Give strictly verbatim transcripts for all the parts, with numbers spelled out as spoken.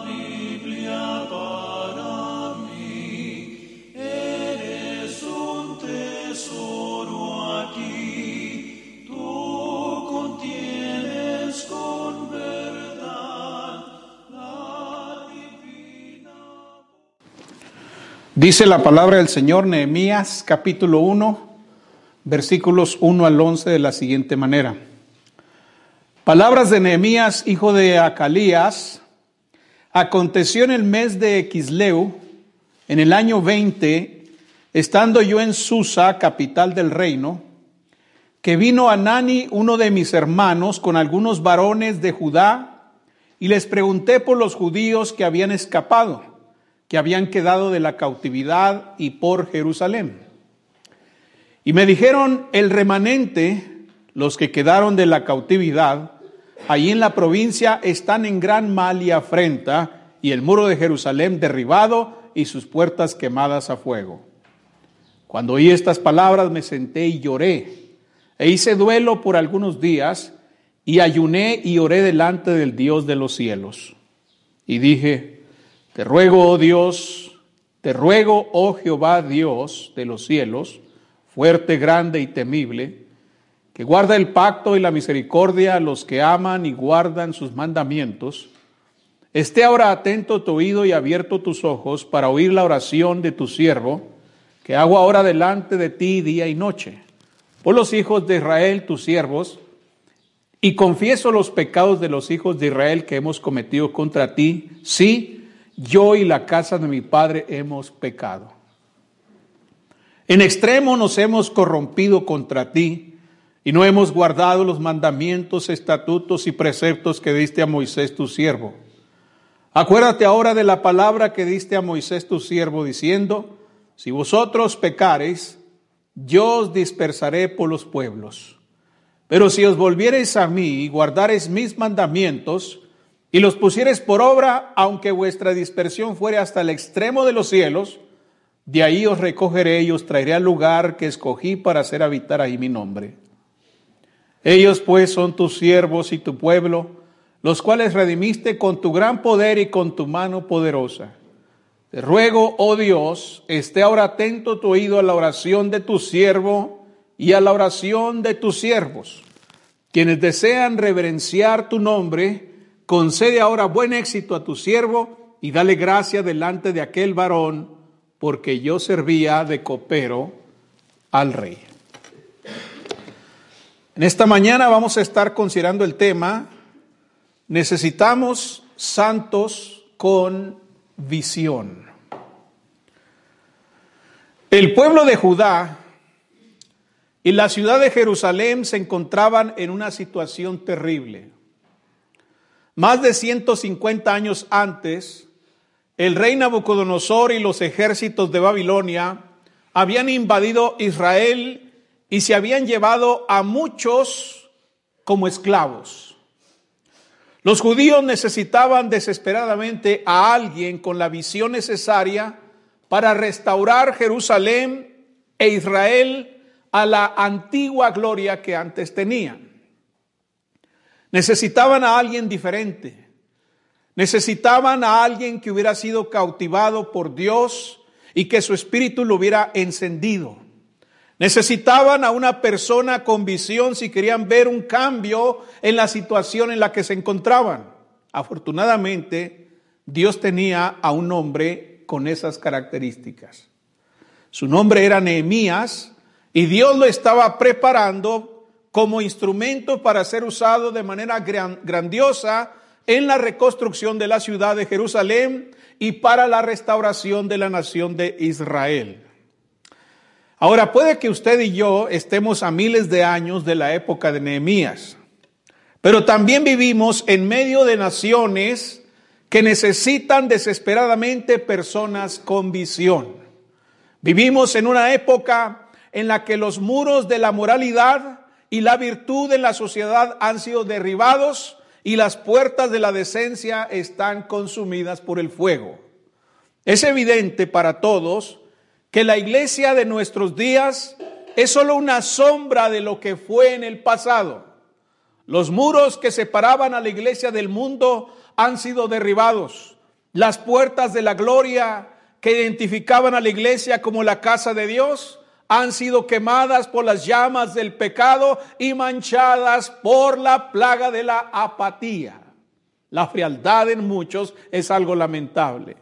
Biblia para mí, eres un tesoro aquí, tú contienes con verdad la divina. Dice la palabra del Señor, Nehemías capítulo uno, versículos uno al once de la siguiente manera. Palabras de Nehemías, hijo de Acalías. Aconteció en el mes de Quisleu, en el año veinte, estando yo en Susa, capital del reino, que vino Hanani, uno de mis hermanos, con algunos varones de Judá, y les pregunté por los judíos que habían escapado, que habían quedado de la cautividad y por Jerusalén. Y me dijeron, el remanente, los que quedaron de la cautividad, allí en la provincia están en gran mal y afrenta, y el muro de Jerusalén derribado y sus puertas quemadas a fuego. Cuando oí estas palabras me senté y lloré, e hice duelo por algunos días, y ayuné y oré delante del Dios de los cielos. Y dije, te ruego, oh Dios, te ruego, oh Jehová Dios de los cielos, fuerte, grande y temible, que guarda el pacto y la misericordia a los que aman y guardan sus mandamientos, esté ahora atento tu oído y abierto tus ojos para oír la oración de tu siervo, que hago ahora delante de ti día y noche, por los hijos de Israel, tus siervos, y confieso los pecados de los hijos de Israel que hemos cometido contra ti. Sí, yo y la casa de mi padre hemos pecado. En extremo nos hemos corrompido contra ti, y no hemos guardado los mandamientos, estatutos y preceptos que diste a Moisés tu siervo. Acuérdate ahora de la palabra que diste a Moisés tu siervo, diciendo, si vosotros pecareis, yo os dispersaré por los pueblos. Pero si os volviereis a mí y guardareis mis mandamientos, y los pusiereis por obra, aunque vuestra dispersión fuere hasta el extremo de los cielos, de ahí os recogeré y os traeré al lugar que escogí para hacer habitar ahí mi nombre. Ellos pues son tus siervos y tu pueblo, los cuales redimiste con tu gran poder y con tu mano poderosa. Te ruego, oh Dios, esté ahora atento tu oído a la oración de tu siervo y a la oración de tus siervos. Quienes desean reverenciar tu nombre, concede ahora buen éxito a tu siervo y dale gracia delante de aquel varón, porque yo servía de copero al rey. En esta mañana vamos a estar considerando el tema, necesitamos santos con visión. El pueblo de Judá y la ciudad de Jerusalén se encontraban en una situación terrible. Más de ciento cincuenta años antes, el rey Nabucodonosor y los ejércitos de Babilonia habían invadido Israel y se habían llevado a muchos como esclavos. Los judíos necesitaban desesperadamente a alguien con la visión necesaria para restaurar Jerusalén e Israel a la antigua gloria que antes tenían. Necesitaban a alguien diferente. Necesitaban a alguien que hubiera sido cautivado por Dios y que su espíritu lo hubiera encendido. Necesitaban a una persona con visión si querían ver un cambio en la situación en la que se encontraban. Afortunadamente, Dios tenía a un hombre con esas características. Su nombre era Nehemías y Dios lo estaba preparando como instrumento para ser usado de manera gran, grandiosa en la reconstrucción de la ciudad de Jerusalén y para la restauración de la nación de Israel. Ahora, puede que usted y yo estemos a miles de años de la época de Nehemías, pero también vivimos en medio de naciones que necesitan desesperadamente personas con visión. Vivimos en una época en la que los muros de la moralidad y la virtud en la sociedad han sido derribados y las puertas de la decencia están consumidas por el fuego. Es evidente para todos que la iglesia de nuestros días es solo una sombra de lo que fue en el pasado. Los muros que separaban a la iglesia del mundo han sido derribados. Las puertas de la gloria que identificaban a la iglesia como la casa de Dios han sido quemadas por las llamas del pecado y manchadas por la plaga de la apatía. La frialdad en muchos es algo lamentable.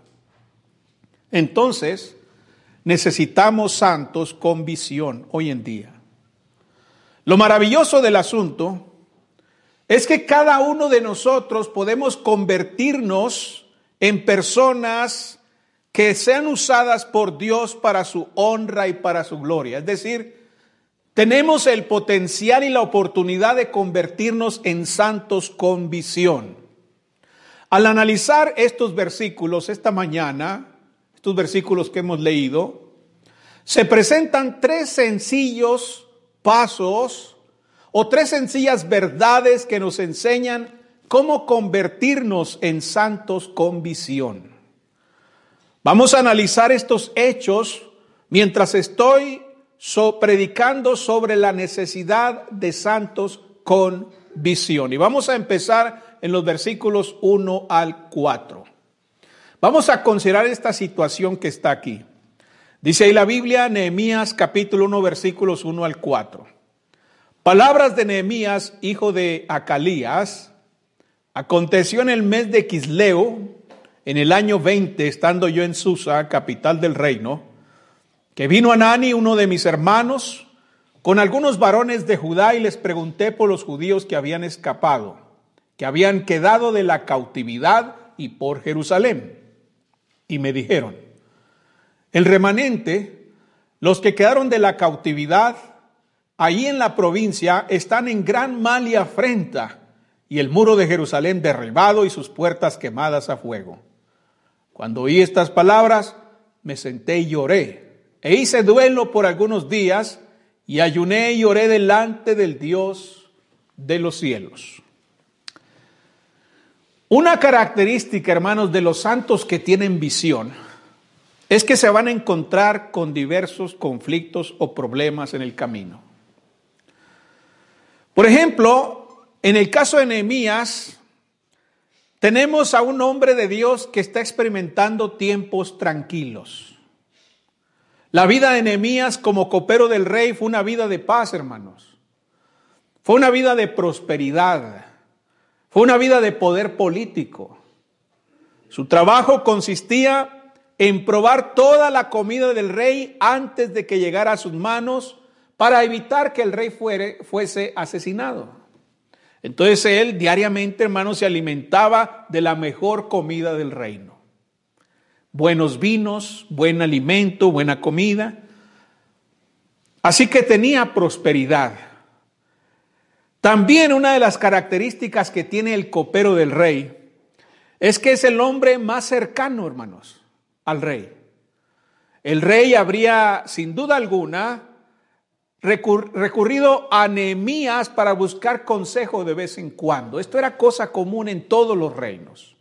Entonces, necesitamos santos con visión hoy en día. Lo maravilloso del asunto es que cada uno de nosotros podemos convertirnos en personas que sean usadas por Dios para su honra y para su gloria. Es decir, tenemos el potencial y la oportunidad de convertirnos en santos con visión. Al analizar estos versículos esta mañana, estos versículos que hemos leído, se presentan tres sencillos pasos o tres sencillas verdades que nos enseñan cómo convertirnos en santos con visión. Vamos a analizar estos hechos mientras estoy so, predicando sobre la necesidad de santos con visión. Y vamos a empezar en los versículos uno al cuatro. Vamos a considerar esta situación que está aquí. Dice ahí la Biblia, Nehemías capítulo uno, versículos uno al cuatro. Palabras de Nehemías, hijo de Acalías. Aconteció en el mes de Quisleo, en el año veinte, estando yo en Susa, capital del reino, que vino Anani, uno de mis hermanos, con algunos varones de Judá, y les pregunté por los judíos que habían escapado, que habían quedado de la cautividad y por Jerusalén. Y me dijeron, el remanente, los que quedaron de la cautividad, ahí en la provincia, están en gran mal y afrenta, y el muro de Jerusalén derribado y sus puertas quemadas a fuego. Cuando oí estas palabras, me senté y lloré, e hice duelo por algunos días, y ayuné y oré delante del Dios de los cielos. Una característica, hermanos, de los santos que tienen visión, es que se van a encontrar con diversos conflictos o problemas en el camino. Por ejemplo, en el caso de Nehemías, tenemos a un hombre de Dios que está experimentando tiempos tranquilos. La vida de Nehemías como copero del rey fue una vida de paz, hermanos. Fue una vida de prosperidad. Fue una vida de poder político. Su trabajo consistía en probar toda la comida del rey antes de que llegara a sus manos para evitar que el rey fuere, fuese asesinado. Entonces él diariamente, hermanos, se alimentaba de la mejor comida del reino. Buenos vinos, buen alimento, buena comida. Así que tenía prosperidad. También una de las características que tiene el copero del rey es que es el hombre más cercano, hermanos, al rey. El rey habría, sin duda alguna, recurrido a Nehemías para buscar consejo de vez en cuando. Esto era cosa común en todos los reinos.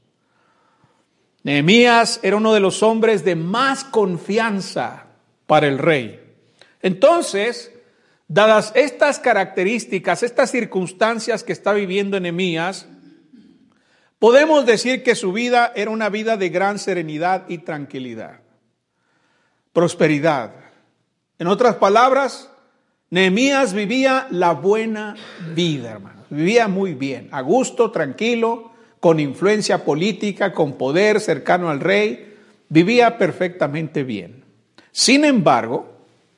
Nehemías era uno de los hombres de más confianza para el rey. Entonces, dadas estas características, estas circunstancias que está viviendo Nehemías, podemos decir que su vida era una vida de gran serenidad y tranquilidad. Prosperidad. En otras palabras, Nehemías vivía la buena vida, hermanos. Vivía muy bien, a gusto, tranquilo, con influencia política, con poder, cercano al rey. Vivía perfectamente bien. Sin embargo,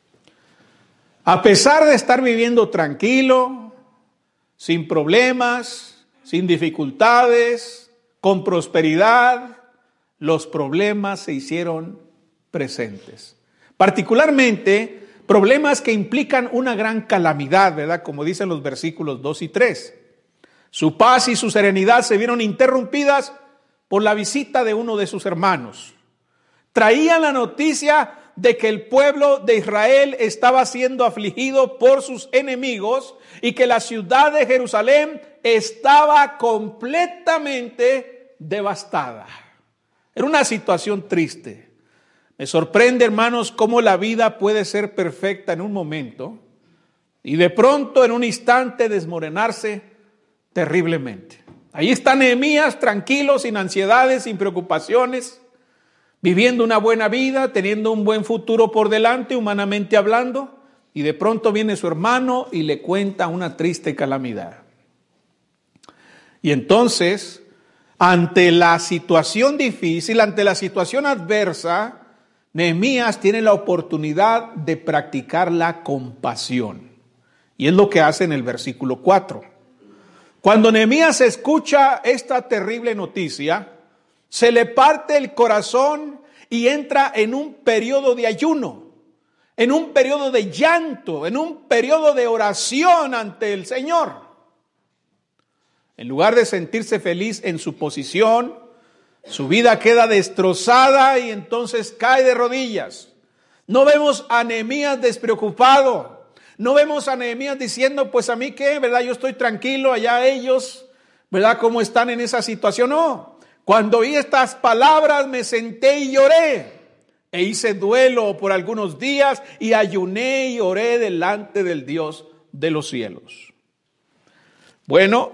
a pesar de estar viviendo tranquilo, sin problemas, sin dificultades, con prosperidad, los problemas se hicieron presentes. Particularmente, problemas que implican una gran calamidad, ¿verdad? Como dicen los versículos dos y tres. Su paz y su serenidad se vieron interrumpidas por la visita de uno de sus hermanos. Traían la noticia de que el pueblo de Israel estaba siendo afligido por sus enemigos y que la ciudad de Jerusalén estaba completamente devastada. Era una situación triste. Me sorprende, hermanos, cómo la vida puede ser perfecta en un momento y de pronto en un instante desmoronarse terriblemente. Ahí está Nehemías, tranquilo, sin ansiedades, sin preocupaciones, viviendo una buena vida, teniendo un buen futuro por delante, humanamente hablando, y de pronto viene su hermano y le cuenta una triste calamidad. Y entonces, ante la situación difícil, ante la situación adversa, Nehemías tiene la oportunidad de practicar la compasión. Y es lo que hace en el versículo cuatro. Cuando Nehemías escucha esta terrible noticia, se le parte el corazón y entra en un periodo de ayuno, en un periodo de llanto, en un periodo de oración ante el Señor. En lugar de sentirse feliz en su posición, su vida queda destrozada y entonces cae de rodillas. No vemos a Nehemías despreocupado. No vemos a Nehemías diciendo, pues a mí qué, ¿verdad? Yo estoy tranquilo, allá ellos, ¿verdad? ¿Cómo están en esa situación? No. Cuando oí estas palabras me senté y lloré. E hice duelo por algunos días y ayuné y oré delante del Dios de los cielos. Bueno,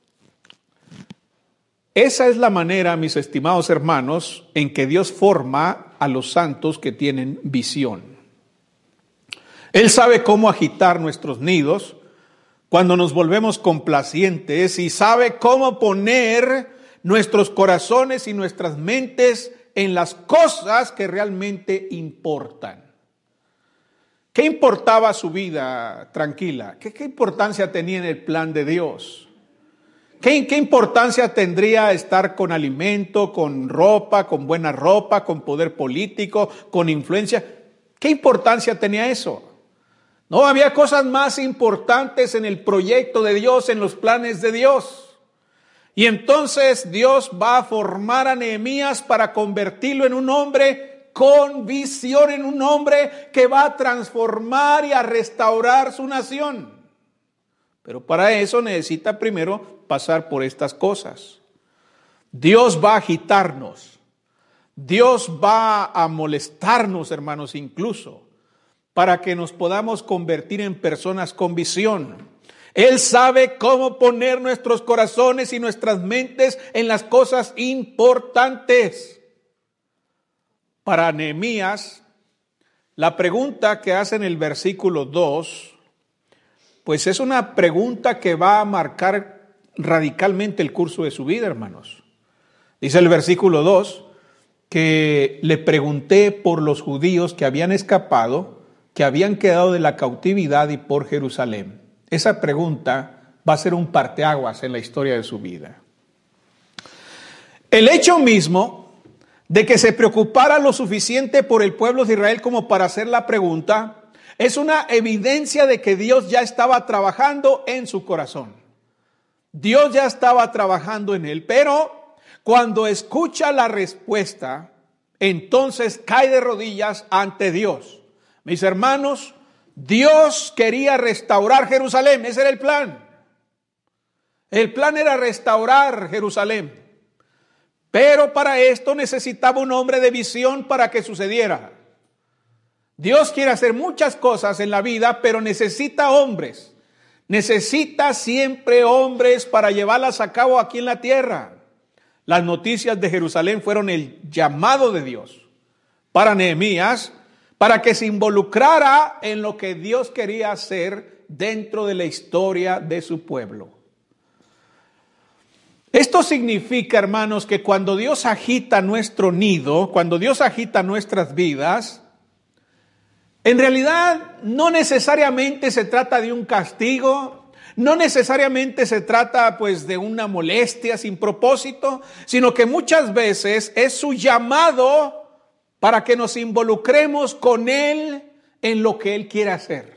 esa es la manera, mis estimados hermanos, en que Dios forma a los santos que tienen visión. Él sabe cómo agitar nuestros nidos cuando nos volvemos complacientes y sabe cómo poner nuestros corazones y nuestras mentes en las cosas que realmente importan. ¿Qué importaba su vida tranquila? ¿Qué, qué importancia tenía en el plan de Dios? ¿Qué, ¿Qué importancia tendría estar con alimento, con ropa, con buena ropa, con poder político, con influencia? ¿Qué importancia tenía eso? No, había cosas más importantes en el proyecto de Dios, en los planes de Dios. Y entonces Dios va a formar a Nehemías para convertirlo en un hombre con visión, en un hombre que va a transformar y a restaurar su nación. Pero para eso necesita primero pasar por estas cosas. Dios va a agitarnos. Dios va a molestarnos, hermanos, incluso, para que nos podamos convertir en personas con visión. Él sabe cómo poner nuestros corazones y nuestras mentes en las cosas importantes. Para Nehemías, la pregunta que hace en el versículo dos, pues es una pregunta que va a marcar radicalmente el curso de su vida, hermanos. Dice el versículo dos, que le pregunté por los judíos que habían escapado, que habían quedado de la cautividad y por Jerusalén. Esa pregunta va a ser un parteaguas en la historia de su vida. El hecho mismo de que se preocupara lo suficiente por el pueblo de Israel como para hacer la pregunta es una evidencia de que Dios ya estaba trabajando en su corazón. Dios ya estaba trabajando en él, pero cuando escucha la respuesta, entonces cae de rodillas ante Dios. Mis hermanos, Dios quería restaurar Jerusalén, ese era el plan. El plan era restaurar Jerusalén. Pero para esto necesitaba un hombre de visión para que sucediera. Dios quiere hacer muchas cosas en la vida, pero necesita hombres. Necesita siempre hombres para llevarlas a cabo aquí en la tierra. Las noticias de Jerusalén fueron el llamado de Dios para Nehemías, para que se involucrara en lo que Dios quería hacer dentro de la historia de su pueblo. Esto significa, hermanos, que cuando Dios agita nuestro nido, cuando Dios agita nuestras vidas, en realidad no necesariamente se trata de un castigo, no necesariamente se trata pues de una molestia sin propósito, sino que muchas veces es su llamado para que nos involucremos con Él en lo que Él quiere hacer.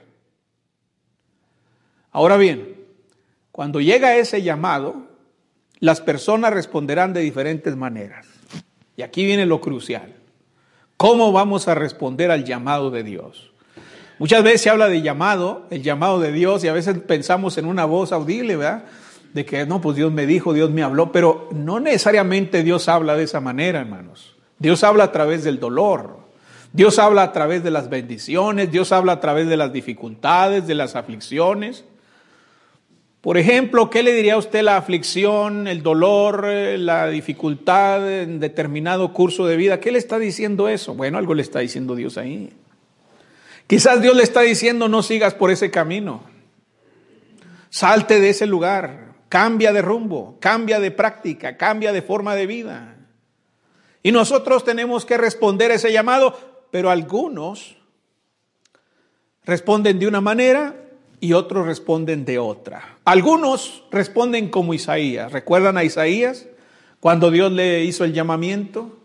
Ahora bien, cuando llega ese llamado, las personas responderán de diferentes maneras. Y aquí viene lo crucial. ¿Cómo vamos a responder al llamado de Dios? Muchas veces se habla de llamado, el llamado de Dios, y a veces pensamos en una voz audible, ¿verdad? De que no, pues Dios me dijo, Dios me habló, pero no necesariamente Dios habla de esa manera, hermanos. Dios habla a través del dolor, Dios habla a través de las bendiciones, Dios habla a través de las dificultades, de las aflicciones. Por ejemplo, ¿qué le diría a usted la aflicción, el dolor, la dificultad en determinado curso de vida? ¿Qué le está diciendo eso? Bueno, algo le está diciendo Dios ahí. Quizás Dios le está diciendo, no sigas por ese camino. Salte de ese lugar, cambia de rumbo, cambia de práctica, cambia de forma de vida. Y nosotros tenemos que responder a ese llamado, pero algunos responden de una manera y otros responden de otra. Algunos responden como Isaías. ¿Recuerdan a Isaías cuando Dios le hizo el llamamiento?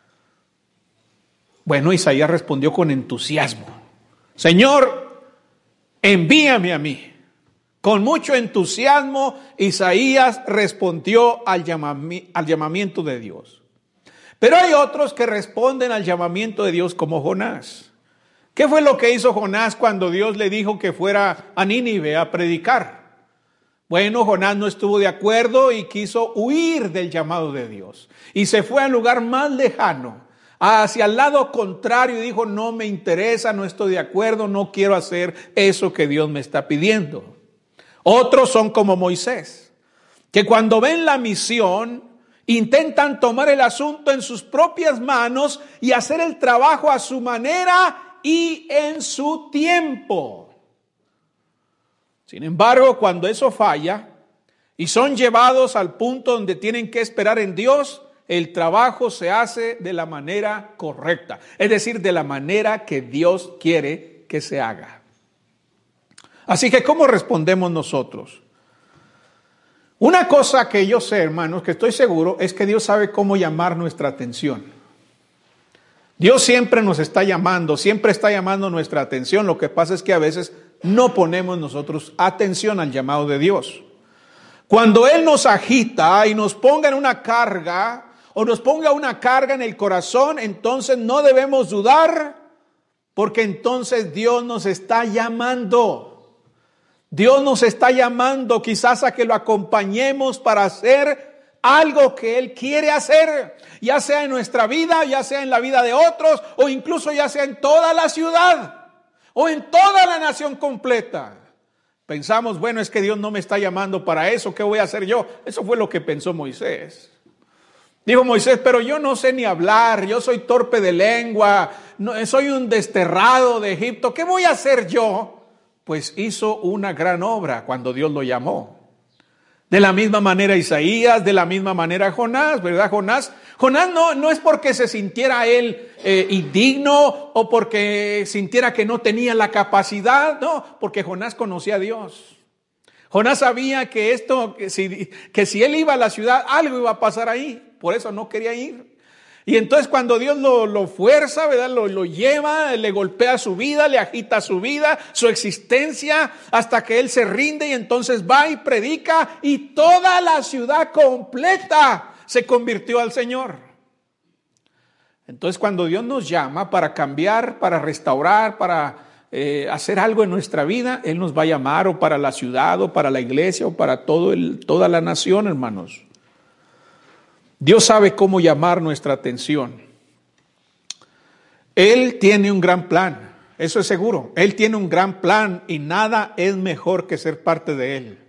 Bueno, Isaías respondió con entusiasmo. Señor, envíame a mí. Con mucho entusiasmo, Isaías respondió al, llamami- al llamamiento de Dios. Pero hay otros que responden al llamamiento de Dios como Jonás. ¿Qué fue lo que hizo Jonás cuando Dios le dijo que fuera a Nínive a predicar? Bueno, Jonás no estuvo de acuerdo y quiso huir del llamado de Dios. Y se fue al lugar más lejano, hacia el lado contrario, y dijo, no me interesa, no estoy de acuerdo, no quiero hacer eso que Dios me está pidiendo. Otros son como Moisés, que cuando ven la misión, intentan tomar el asunto en sus propias manos y hacer el trabajo a su manera y en su tiempo. Sin embargo, cuando eso falla y son llevados al punto donde tienen que esperar en Dios, el trabajo se hace de la manera correcta, es decir, de la manera que Dios quiere que se haga. Así que, ¿cómo respondemos nosotros? Una cosa que yo sé, hermanos, que estoy seguro, es que Dios sabe cómo llamar nuestra atención. Dios siempre nos está llamando, siempre está llamando nuestra atención. Lo que pasa es que a veces no ponemos nosotros atención al llamado de Dios. Cuando Él nos agita y nos ponga en una carga, o nos ponga una carga en el corazón, entonces no debemos dudar, porque entonces Dios nos está llamando. Dios nos está llamando quizás a que lo acompañemos para hacer algo que Él quiere hacer, ya sea en nuestra vida, ya sea en la vida de otros, o incluso ya sea en toda la ciudad, o en toda la nación completa. Pensamos, bueno, es que Dios no me está llamando para eso, ¿qué voy a hacer yo? Eso fue lo que pensó Moisés. Dijo Moisés, pero yo no sé ni hablar, yo soy torpe de lengua, no, soy un desterrado de Egipto, ¿qué voy a hacer yo? Pues hizo una gran obra cuando Dios lo llamó. De la misma manera Isaías, de la misma manera Jonás, ¿verdad? Jonás, Jonás no, no es porque se sintiera él eh, indigno o porque sintiera que no tenía la capacidad, no, porque Jonás conocía a Dios. Jonás sabía que esto, que si, que si él iba a la ciudad, algo iba a pasar ahí, por eso no quería ir. Y entonces cuando Dios lo, lo fuerza, ¿verdad? Lo, lo lleva, le golpea su vida, le agita su vida, su existencia, hasta que él se rinde y entonces va y predica y toda la ciudad completa se convirtió al Señor. Entonces cuando Dios nos llama para cambiar, para restaurar, para eh, hacer algo en nuestra vida, Él nos va a llamar o para la ciudad o para la iglesia o para todo el, toda la nación, hermanos. Dios sabe cómo llamar nuestra atención. Él tiene un gran plan, eso es seguro. Él tiene un gran plan y nada es mejor que ser parte de Él.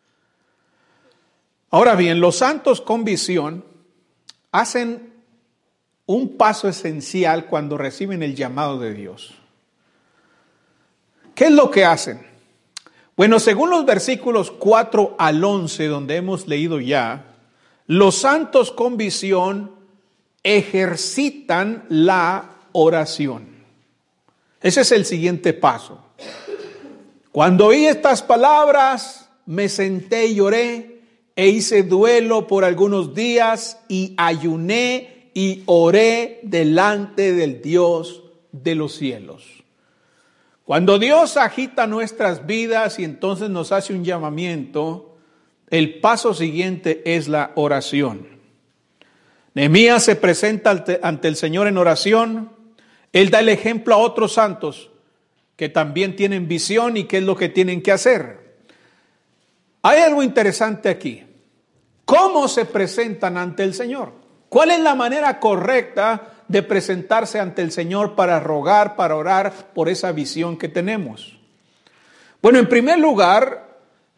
Ahora bien, los santos con visión hacen un paso esencial cuando reciben el llamado de Dios. ¿Qué es lo que hacen? Bueno, según los versículos cuatro al once, donde hemos leído ya, los santos con visión ejercitan la oración. Ese es el siguiente paso. Cuando oí estas palabras, me senté y lloré, e hice duelo por algunos días, y ayuné y oré delante del Dios de los cielos. Cuando Dios agita nuestras vidas y entonces nos hace un llamamiento, el paso siguiente es la oración. Nehemías se presenta ante el Señor en oración. Él da el ejemplo a otros santos que también tienen visión y qué es lo que tienen que hacer. Hay algo interesante aquí. ¿Cómo se presentan ante el Señor? ¿Cuál es la manera correcta de presentarse ante el Señor para rogar, para orar por esa visión que tenemos? Bueno, en primer lugar,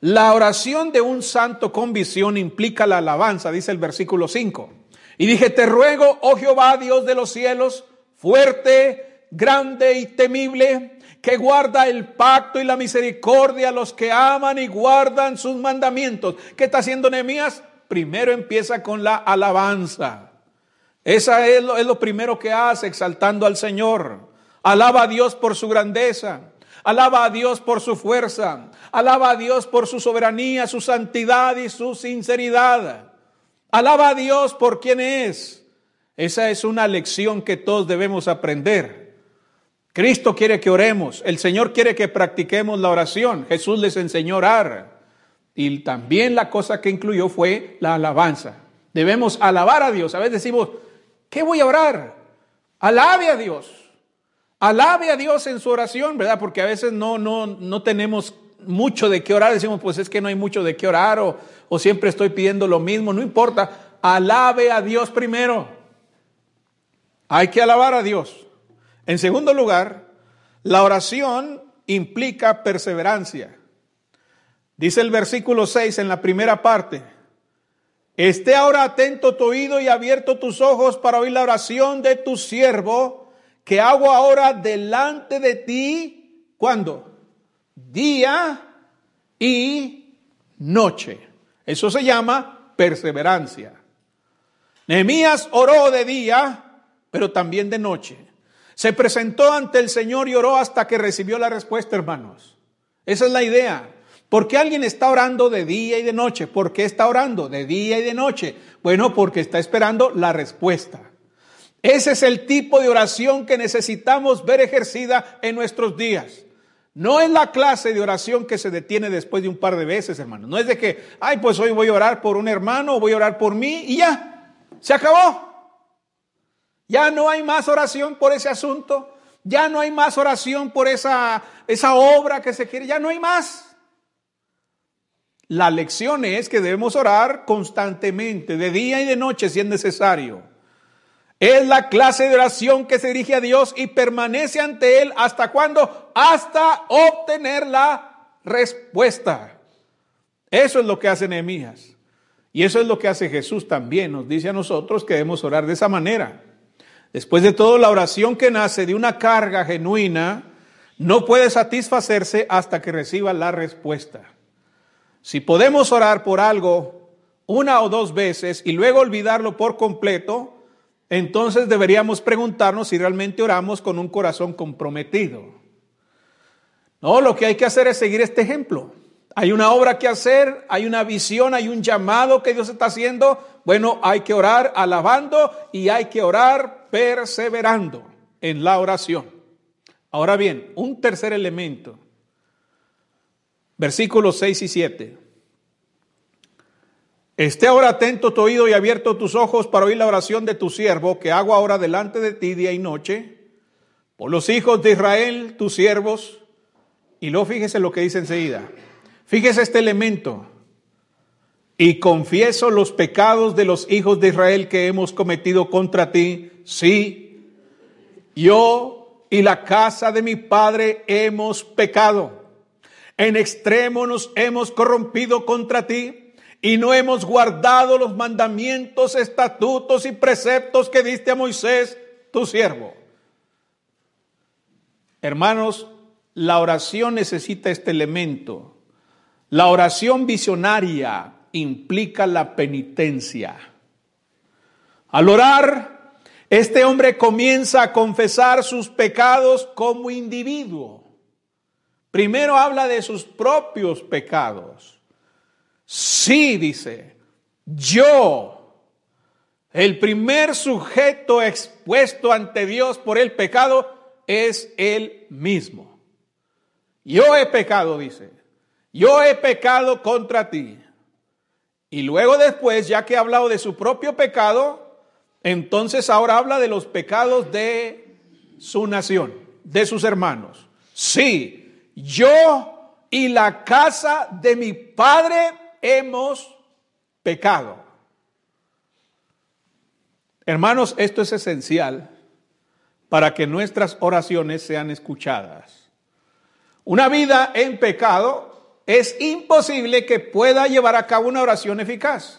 La oración de un santo con visión implica la alabanza, dice el versículo cinco. Y dije, te ruego, oh Jehová, Dios de los cielos, fuerte, grande y temible, que guarda el pacto y la misericordia a los que aman y guardan sus mandamientos. ¿Qué está haciendo Nehemías? Primero empieza con la alabanza. Esa es lo, es lo primero que hace, exaltando al Señor. Alaba a Dios por su grandeza. Alaba a Dios por su fuerza. Alaba a Dios por su soberanía, su santidad y su sinceridad. Alaba a Dios por quien es. Esa es una lección que todos debemos aprender. Cristo quiere que oremos. El Señor quiere que practiquemos la oración. Jesús les enseñó a orar. Y también la cosa que incluyó fue la alabanza. Debemos alabar a Dios. A veces decimos, ¿qué voy a orar? Alabe a Dios. Alabe a Dios en su oración, ¿verdad? Porque a veces no, no, no tenemos mucho de qué orar. Decimos, pues es que no hay mucho de qué orar o, o siempre estoy pidiendo lo mismo. No importa. Alabe a Dios primero. Hay que alabar a Dios. En segundo lugar, la oración implica perseverancia. Dice el versículo seis en la primera parte. Esté ahora atento tu oído y abierto tus ojos para oír la oración de tu siervo, que hago ahora delante de ti. ¿Cuándo? Día y noche. Eso se llama perseverancia. Nehemías oró de día, pero también de noche. Se presentó ante el Señor y oró hasta que recibió la respuesta, hermanos. Esa es la idea. ¿Por qué alguien está orando de día y de noche? ¿Por qué está orando de día y de noche? Bueno, porque está esperando la respuesta. Ese es el tipo de oración que necesitamos ver ejercida en nuestros días. No es la clase de oración que se detiene después de un par de veces, hermano. No es de que, ay, pues hoy voy a orar por un hermano, o voy a orar por mí y ya, se acabó. Ya no hay más oración por ese asunto. Ya no hay más oración por esa, esa obra que se quiere. Ya no hay más. La lección es que debemos orar constantemente, de día y de noche si es necesario. Es la clase de oración que se dirige a Dios y permanece ante Él. ¿Hasta cuándo? Hasta obtener la respuesta. Eso es lo que hace Nehemías. Y eso es lo que hace Jesús también. Nos dice a nosotros que debemos orar de esa manera. Después de todo, la oración que nace de una carga genuina no puede satisfacerse hasta que reciba la respuesta. Si podemos orar por algo una o dos veces y luego olvidarlo por completo, entonces deberíamos preguntarnos si realmente oramos con un corazón comprometido. No, lo que hay que hacer es seguir este ejemplo. Hay una obra que hacer, hay una visión, hay un llamado que Dios está haciendo. Bueno, hay que orar alabando y hay que orar perseverando en la oración. Ahora bien, un tercer elemento. Versículos seis y siete. Esté ahora atento tu oído y abierto tus ojos para oír la oración de tu siervo, que hago ahora delante de ti día y noche, por los hijos de Israel, tus siervos. Y luego fíjese lo que dice enseguida. Fíjese este elemento. Y confieso los pecados de los hijos de Israel que hemos cometido contra ti. Sí, yo y la casa de mi padre hemos pecado. En extremo nos hemos corrompido contra ti y no hemos guardado los mandamientos, estatutos y preceptos que diste a Moisés, tu siervo. Hermanos, la oración necesita este elemento. La oración visionaria implica la penitencia. Al orar, este hombre comienza a confesar sus pecados como individuo. Primero habla de sus propios pecados. Sí, dice, yo, el primer sujeto expuesto ante Dios por el pecado es él mismo. Yo he pecado, dice, yo he pecado contra ti. Y luego después, ya que ha hablado de su propio pecado, entonces ahora habla de los pecados de su nación, de sus hermanos. Sí, yo y la casa de mi padre hemos pecado. Hermanos, esto es esencial para que nuestras oraciones sean escuchadas. Una vida en pecado es imposible que pueda llevar a cabo una oración eficaz.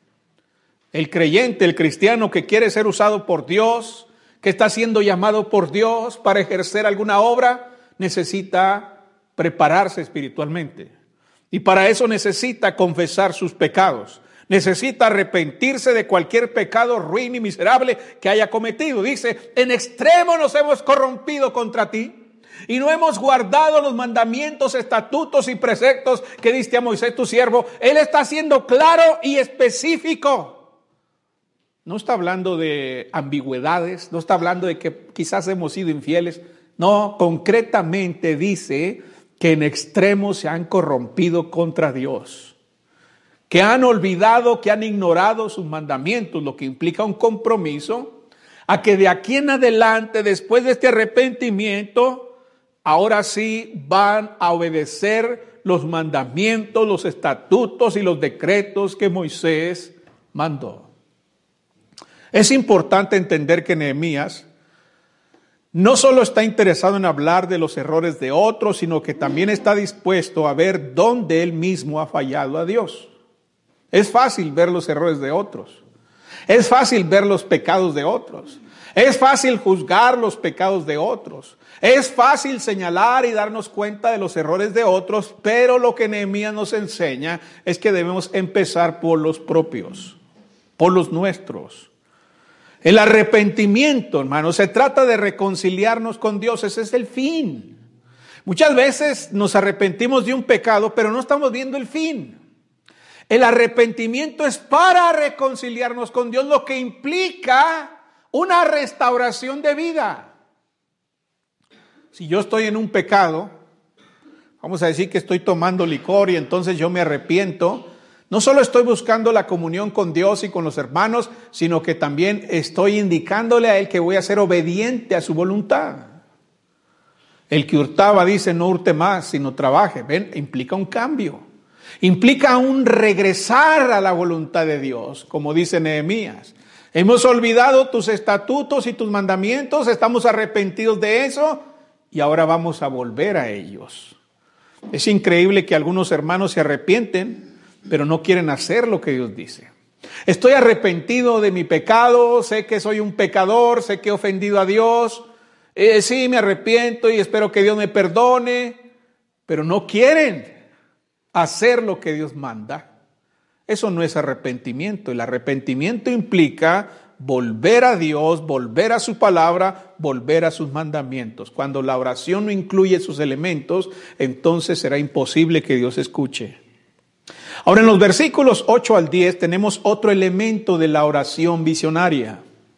El creyente, el cristiano que quiere ser usado por Dios, que está siendo llamado por Dios para ejercer alguna obra, necesita prepararse espiritualmente. Y para eso necesita confesar sus pecados. Necesita arrepentirse de cualquier pecado ruin y miserable que haya cometido. Dice, en extremo nos hemos corrompido contra ti y no hemos guardado los mandamientos, estatutos y preceptos que diste a Moisés tu siervo. Él está siendo claro y específico. No está hablando de ambigüedades, no está hablando de que quizás hemos sido infieles. No, concretamente dice que en extremo se han corrompido contra Dios, que han olvidado, que han ignorado sus mandamientos, lo que implica un compromiso a que de aquí en adelante, después de este arrepentimiento, ahora sí van a obedecer los mandamientos, los estatutos y los decretos que Moisés mandó. Es importante entender que Nehemías no solo está interesado en hablar de los errores de otros, sino que también está dispuesto a ver dónde él mismo ha fallado a Dios. Es fácil ver los errores de otros. Es fácil ver los pecados de otros. Es fácil juzgar los pecados de otros. Es fácil señalar y darnos cuenta de los errores de otros, pero lo que Nehemías nos enseña es que debemos empezar por los propios, por los nuestros. El arrepentimiento, hermano, se trata de reconciliarnos con Dios. Ese es el fin. Muchas veces nos arrepentimos de un pecado, pero no estamos viendo el fin. El arrepentimiento es para reconciliarnos con Dios, lo que implica una restauración de vida. Si yo estoy en un pecado, vamos a decir que estoy tomando licor y entonces yo me arrepiento, no solo estoy buscando la comunión con Dios y con los hermanos, sino que también estoy indicándole a Él que voy a ser obediente a su voluntad. El que hurtaba dice no hurte más, sino trabaje. Ven, implica un cambio. Implica un regresar a la voluntad de Dios, como dice Nehemías. Hemos olvidado tus estatutos y tus mandamientos, estamos arrepentidos de eso y ahora vamos a volver a ellos. Es increíble que algunos hermanos se arrepienten, pero no quieren hacer lo que Dios dice. Estoy arrepentido de mi pecado, sé que soy un pecador, sé que he ofendido a Dios, eh, sí me arrepiento y espero que Dios me perdone, pero no quieren hacer lo que Dios manda. Eso no es arrepentimiento. El arrepentimiento implica volver a Dios, volver a su palabra, volver a sus mandamientos. Cuando la oración no incluye sus elementos, entonces será imposible que Dios escuche. Ahora en los versículos ocho al diez tenemos otro elemento de la oración visionaria.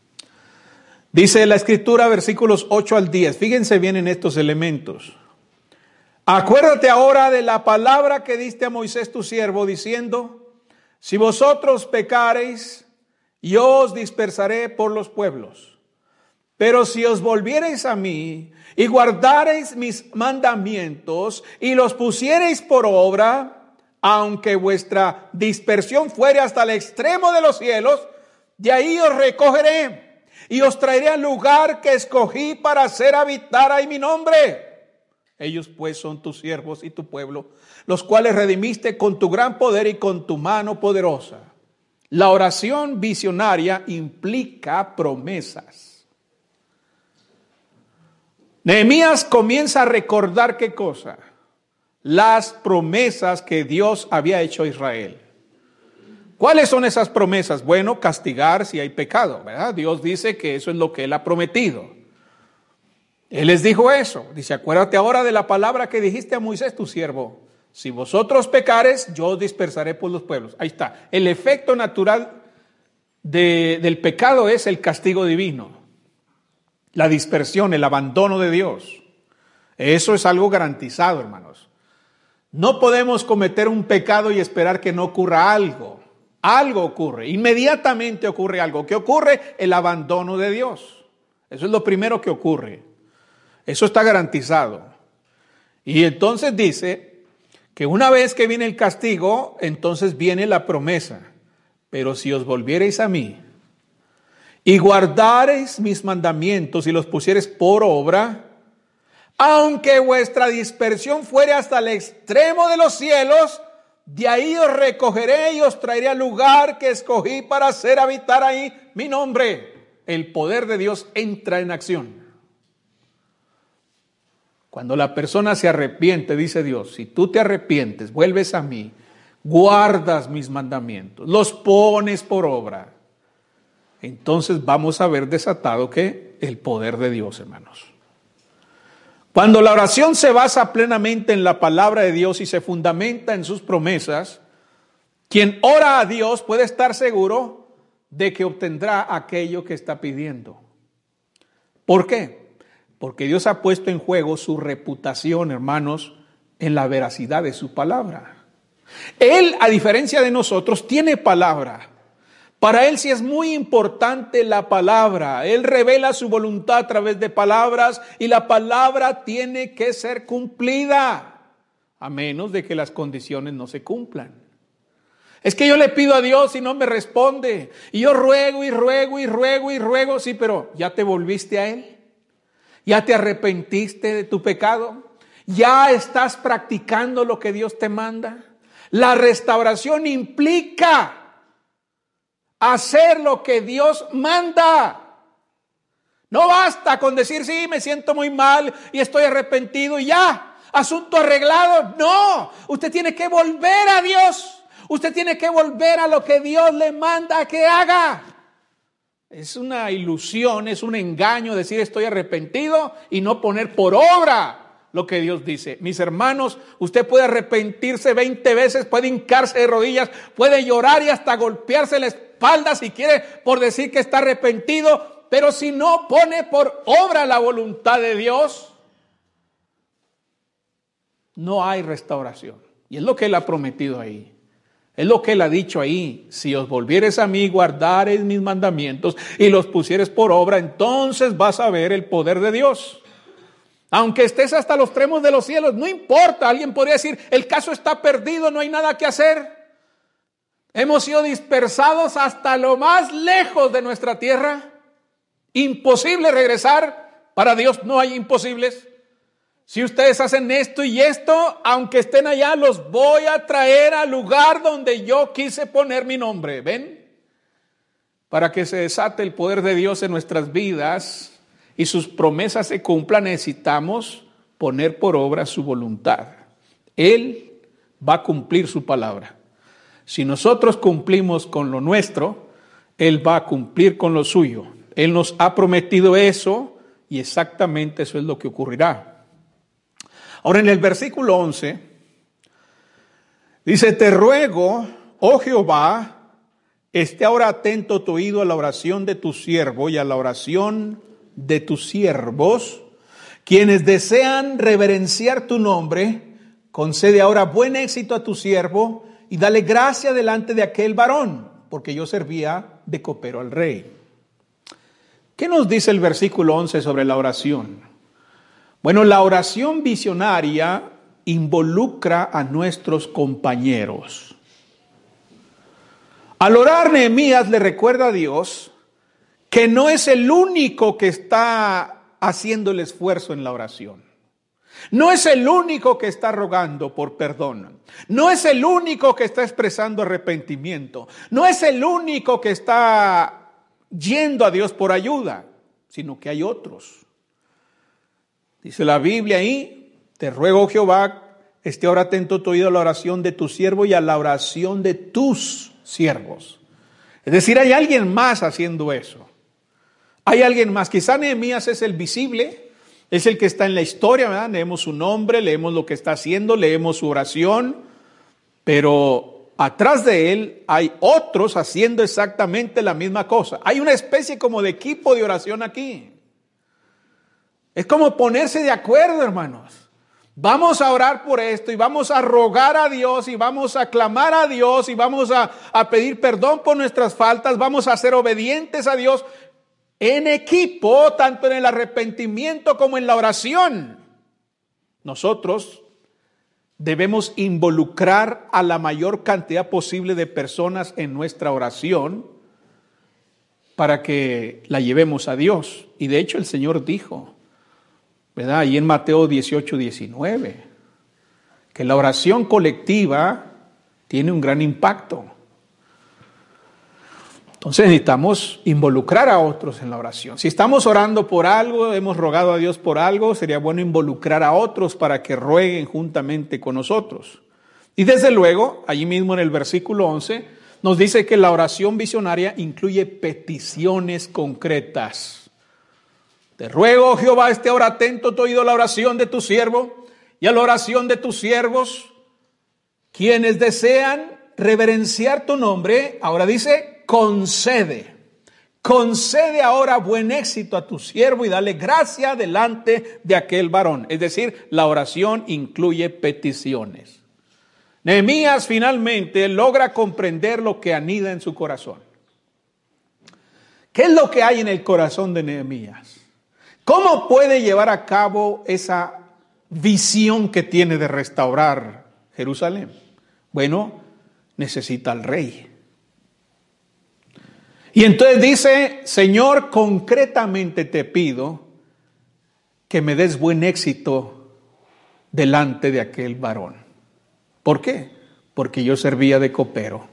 Dice la Escritura, versículos ocho al diez, fíjense bien en estos elementos. Acuérdate ahora de la palabra que diste a Moisés tu siervo, diciendo, si vosotros pecareis, yo os dispersaré por los pueblos. Pero si os volviereis a mí y guardareis mis mandamientos y los pusiereis por obra, aunque vuestra dispersión fuere hasta el extremo de los cielos, de ahí os recogeré y os traeré al lugar que escogí para hacer habitar ahí mi nombre. Ellos pues son tus siervos y tu pueblo, los cuales redimiste con tu gran poder y con tu mano poderosa. La oración visionaria implica promesas. Nehemías comienza a recordar ¿qué cosa? Las promesas que Dios había hecho a Israel. ¿Cuáles son esas promesas? Bueno, castigar si hay pecado, ¿verdad? Dios dice que eso es lo que Él ha prometido. Él les dijo eso. Dice, acuérdate ahora de la palabra que dijiste a Moisés tu siervo. Si vosotros pecares, yo os dispersaré por los pueblos. Ahí está. El efecto natural de, del pecado es el castigo divino. La dispersión, el abandono de Dios. Eso es algo garantizado, hermanos. No podemos cometer un pecado y esperar que no ocurra algo. Algo ocurre. Inmediatamente ocurre algo. ¿Qué ocurre? El abandono de Dios. Eso es lo primero que ocurre. Eso está garantizado. Y entonces dice que una vez que viene el castigo, entonces viene la promesa. Pero si os volviereis a mí y guardareis mis mandamientos y los pusiereis por obra, Aunque vuestra dispersión fuere hasta el extremo de los cielos, de ahí os recogeré y os traeré al lugar que escogí para hacer habitar ahí mi nombre. El poder de Dios entra en acción. Cuando la persona se arrepiente, dice Dios, si tú te arrepientes, vuelves a mí, guardas mis mandamientos, los pones por obra, entonces vamos a ver desatado ¿qué? El poder de Dios, hermanos. Cuando la oración se basa plenamente en la palabra de Dios y se fundamenta en sus promesas, quien ora a Dios puede estar seguro de que obtendrá aquello que está pidiendo. ¿Por qué? Porque Dios ha puesto en juego su reputación, hermanos, en la veracidad de su palabra. Él, a diferencia de nosotros, tiene palabra. Para Él sí es muy importante la palabra. Él revela su voluntad a través de palabras y la palabra tiene que ser cumplida, a menos de que las condiciones no se cumplan. Es que yo le pido a Dios y no me responde. Y yo ruego y ruego y ruego y ruego. Sí, pero ¿ya te volviste a Él? ¿Ya te arrepentiste de tu pecado? ¿Ya estás practicando lo que Dios te manda? La restauración implica hacer lo que Dios manda. No basta con decir, sí, me siento muy mal y estoy arrepentido y ya, asunto arreglado. No, usted tiene que volver a Dios. Usted tiene que volver a lo que Dios le manda que haga. Es una ilusión, es un engaño decir estoy arrepentido y no poner por obra lo que Dios dice. Mis hermanos, usted puede arrepentirse veinte veces, puede hincarse de rodillas, puede llorar y hasta golpearse la espalda si quiere por decir que está arrepentido, pero si no pone por obra la voluntad de Dios, no hay restauración. Y es lo que Él ha prometido ahí. Es lo que Él ha dicho ahí, si os volvieres a mí, guardareis mis mandamientos y los pusieres por obra, entonces vas a ver el poder de Dios. Aunque estés hasta los extremos de los cielos, no importa, alguien podría decir, el caso está perdido, no hay nada que hacer. Hemos sido dispersados hasta lo más lejos de nuestra tierra, imposible regresar, para Dios no hay imposibles. Si ustedes hacen esto y esto, aunque estén allá, los voy a traer al lugar donde yo quise poner mi nombre. ¿Ven? Para que se desate el poder de Dios en nuestras vidas y sus promesas se cumplan, necesitamos poner por obra su voluntad. Él va a cumplir su palabra. Si nosotros cumplimos con lo nuestro, Él va a cumplir con lo suyo. Él nos ha prometido eso y exactamente eso es lo que ocurrirá. Ahora en el versículo once, dice, te ruego, oh Jehová, esté ahora atento tu oído a la oración de tu siervo y a la oración de tus siervos, quienes desean reverenciar tu nombre, concede ahora buen éxito a tu siervo y dale gracia delante de aquel varón, porque yo servía de copero al rey. ¿Qué nos dice el versículo once sobre la oración? Bueno, la oración visionaria involucra a nuestros compañeros. Al orar, Nehemías le recuerda a Dios que no es el único que está haciendo el esfuerzo en la oración. No es el único que está rogando por perdón. No es el único que está expresando arrepentimiento. No es el único que está yendo a Dios por ayuda, sino que hay otros. Dice la Biblia ahí, te ruego Jehová, esté ahora atento tu oído a la oración de tu siervo y a la oración de tus siervos. Es decir, hay alguien más haciendo eso. Hay alguien más. Quizá Nehemías es el visible, es el que está en la historia, ¿verdad? Leemos su nombre, leemos lo que está haciendo, leemos su oración, pero atrás de él hay otros haciendo exactamente la misma cosa. Hay una especie como de equipo de oración aquí. Es como ponerse de acuerdo, hermanos. Vamos a orar por esto y vamos a rogar a Dios y vamos a clamar a Dios y vamos a, a pedir perdón por nuestras faltas. Vamos a ser obedientes a Dios en equipo, tanto en el arrepentimiento como en la oración. Nosotros debemos involucrar a la mayor cantidad posible de personas en nuestra oración para que la llevemos a Dios. Y de hecho el Señor dijo, ¿verdad? Ahí en Mateo dieciocho, diecinueve, que la oración colectiva tiene un gran impacto. Entonces necesitamos involucrar a otros en la oración. Si estamos orando por algo, hemos rogado a Dios por algo, sería bueno involucrar a otros para que rueguen juntamente con nosotros. Y desde luego, allí mismo en el versículo once, nos dice que la oración visionaria incluye peticiones concretas. Te ruego, oh Jehová, esté ahora atento tu oído a la oración de tu siervo y a la oración de tus siervos, quienes desean reverenciar tu nombre. Ahora dice, concede, concede ahora buen éxito a tu siervo y dale gracia delante de aquel varón. Es decir, la oración incluye peticiones. Nehemías finalmente logra comprender lo que anida en su corazón. ¿Qué es lo que hay en el corazón de Nehemías? ¿Cómo puede llevar a cabo esa visión que tiene de restaurar Jerusalén? Bueno, necesita al rey. Y entonces dice, Señor, concretamente te pido que me des buen éxito delante de aquel varón. ¿Por qué? Porque yo servía de copero.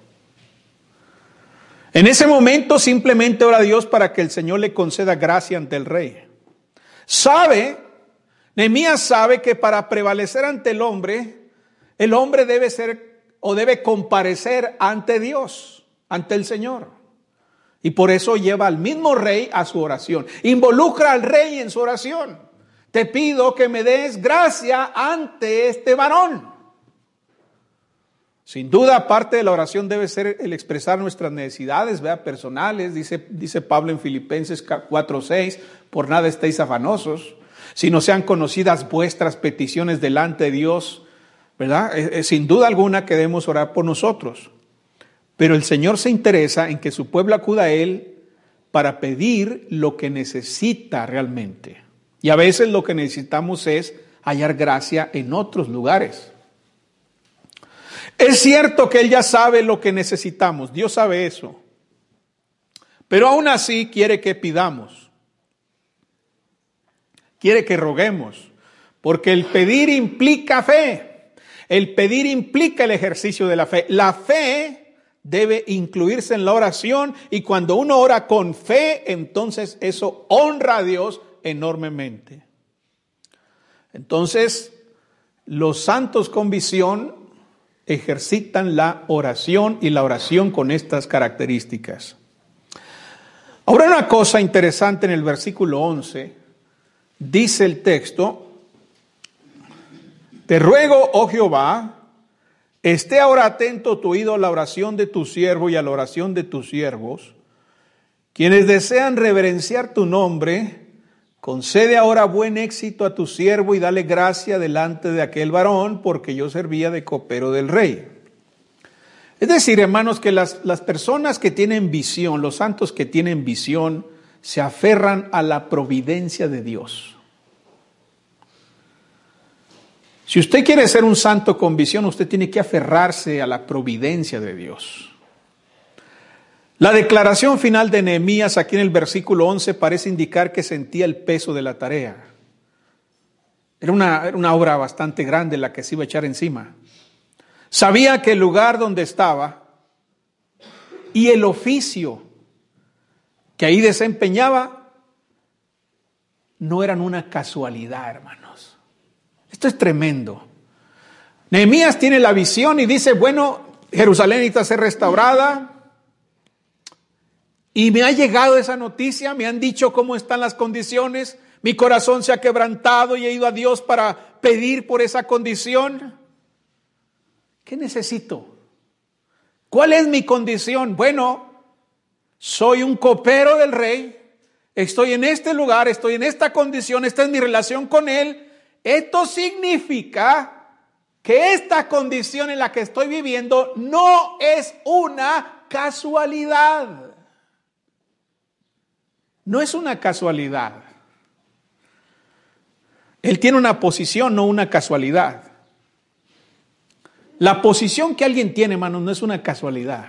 En ese momento simplemente ora a Dios para que el Señor le conceda gracia ante el rey. Sabe, Nehemías sabe que para prevalecer ante el hombre, el hombre debe ser o debe comparecer ante Dios, ante el Señor. Y por eso lleva al mismo rey a su oración. Involucra al rey en su oración. Te pido que me des gracia ante este varón. Sin duda, parte de la oración debe ser el expresar nuestras necesidades, ¿verdad? Personales. Dice, dice Pablo en Filipenses cuatro seis, por nada estéis afanosos, sino sean conocidas vuestras peticiones delante de Dios, ¿verdad? Eh, eh, sin duda alguna que debemos orar por nosotros. Pero el Señor se interesa en que su pueblo acuda a Él para pedir lo que necesita realmente. Y a veces lo que necesitamos es hallar gracia en otros lugares. Es cierto que Él ya sabe lo que necesitamos, Dios sabe eso. Pero aún así quiere que pidamos. Quiere que roguemos. Porque el pedir implica fe. El pedir implica el ejercicio de la fe. La fe debe incluirse en la oración, y cuando uno ora con fe, entonces eso honra a Dios enormemente. Entonces, los santos con visión ejercitan la oración, y la oración con estas características. Ahora, una cosa interesante en el versículo once, dice el texto: te ruego, oh Jehová, esté ahora atento tu oído a la oración de tu siervo y a la oración de tus siervos, quienes desean reverenciar tu nombre. Concede ahora buen éxito a tu siervo y dale gracia delante de aquel varón, porque yo servía de copero del rey. Es decir, hermanos, que las, las personas que tienen visión, los santos que tienen visión, se aferran a la providencia de Dios. Si usted quiere ser un santo con visión, usted tiene que aferrarse a la providencia de Dios. La declaración final de Nehemías aquí en el versículo once parece indicar que sentía el peso de la tarea. Era una, era una obra bastante grande la que se iba a echar encima. Sabía que el lugar donde estaba y el oficio que ahí desempeñaba no eran una casualidad, hermanos. Esto es tremendo. Nehemías tiene la visión y dice, bueno, Jerusalén necesita ser restaurada. Y me ha llegado esa noticia, me han dicho cómo están las condiciones. Mi corazón se ha quebrantado y he ido a Dios para pedir por esa condición. ¿Qué necesito? ¿Cuál es mi condición? Bueno, soy un copero del rey. Estoy en este lugar, estoy en esta condición, esta es mi relación con él. Esto significa que esta condición en la que estoy viviendo no es una casualidad. No es una casualidad. Él tiene una posición, no una casualidad. La posición que alguien tiene, hermanos, no es una casualidad.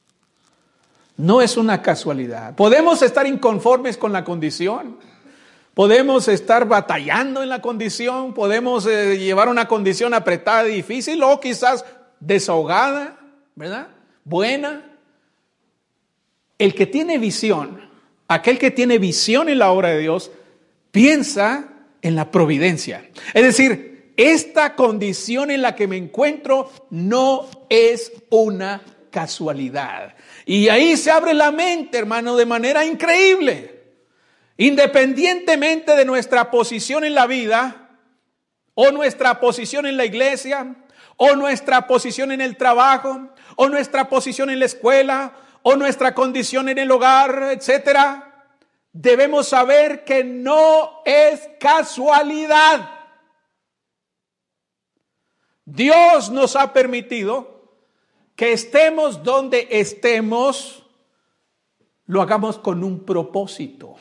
No es una casualidad. Podemos estar inconformes con la condición. Podemos estar batallando en la condición, podemos eh, llevar una condición apretada y difícil o quizás desahogada, ¿verdad? Buena. El que tiene visión, aquel que tiene visión en la obra de Dios, piensa en la providencia. Es decir, esta condición en la que me encuentro no es una casualidad. Y ahí se abre la mente, hermano, de manera increíble. Independientemente de nuestra posición en la vida, o nuestra posición en la iglesia, o nuestra posición en el trabajo, o nuestra posición en la escuela, o nuestra condición en el hogar, etcétera, debemos saber que no es casualidad. Dios nos ha permitido que estemos donde estemos, lo hagamos con un propósito.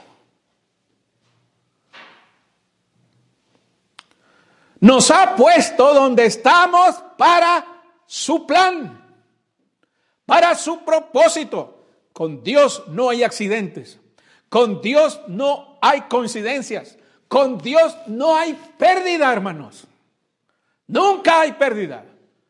Nos ha puesto donde estamos para su plan, para su propósito. Con Dios no hay accidentes. Con Dios no hay coincidencias. Con Dios no hay pérdida, hermanos. Nunca hay pérdida.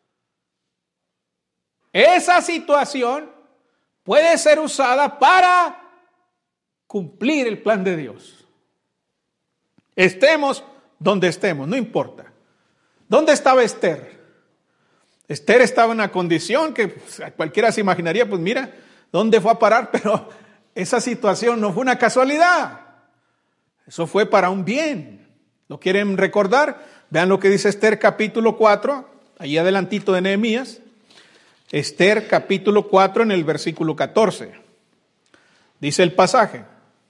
Esa situación puede ser usada para cumplir el plan de Dios. Estemos donde estemos, no importa. ¿Dónde estaba Esther? Esther estaba en una condición que pues, cualquiera se imaginaría, pues mira, ¿dónde fue a parar? Pero esa situación no fue una casualidad. Eso fue para un bien. ¿Lo quieren recordar? Vean lo que dice Esther capítulo cuatro, ahí adelantito de Nehemías. Esther capítulo cuatro en el versículo catorce. Dice el pasaje: